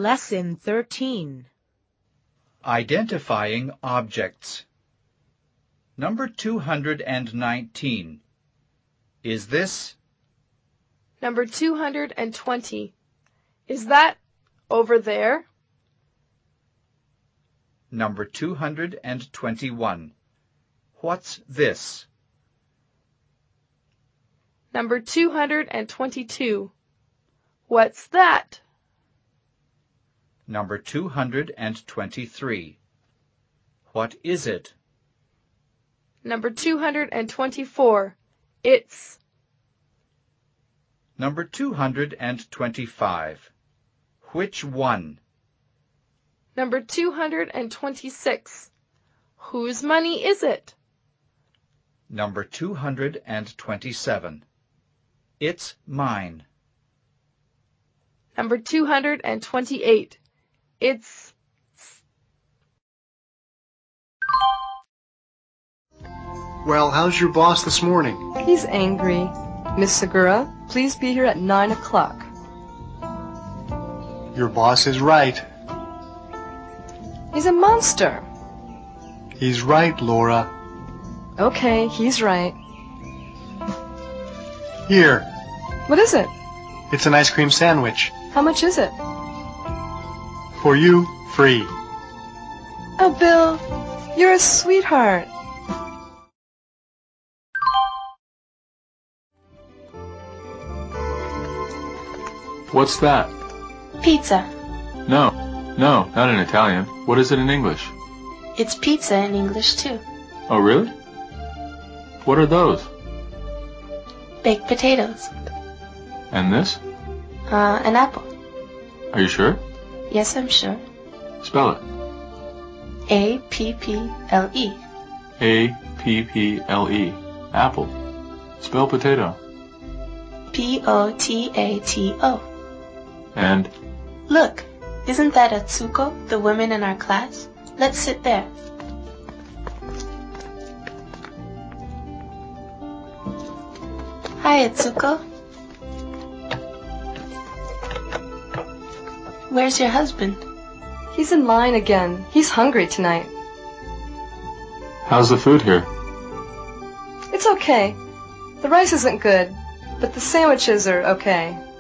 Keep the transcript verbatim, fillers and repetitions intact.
Lesson thirteen. Identifying objects. Number two hundred nineteen. Is this? Number two hundred twenty. Is that over there? Number two hundred twenty-one. What's this? Number two hundred twenty-two. What's that? Number two hundred twenty-three. What is it? Number two hundred twenty-four. It's. Number two hundred twenty-five. Which one? Number two hundred twenty-six. Whose money is it? Number two hundred twenty-seven. It's mine. Number two hundred twenty-eight. It's. Well, how's your boss this morning? He's angry. Miss Segura, please be here at nine o'clock. Your boss is right. He's a monster. He's right, Laura. Okay, he's right. Here. What is it? It's an ice cream sandwich. How much is it? For you, free. Oh, Bill, you're a sweetheart. What's that? Pizza. No, no, not in Italian. What is it in English? It's pizza in English, too. Oh, really? What are those? Baked potatoes. And this? Uh, an apple. Are you sure? Yes, I'm sure. Spell it. A P P L E. A P P L E. Apple. Spell potato. P O T A T O. And? Look, isn't that Atsuko, the woman in our class? Let's sit there. Hi, Atsuko. Where's your husband? He's in line again. He's hungry tonight. How's the food here? It's okay. The rice isn't good, but the sandwiches are okay.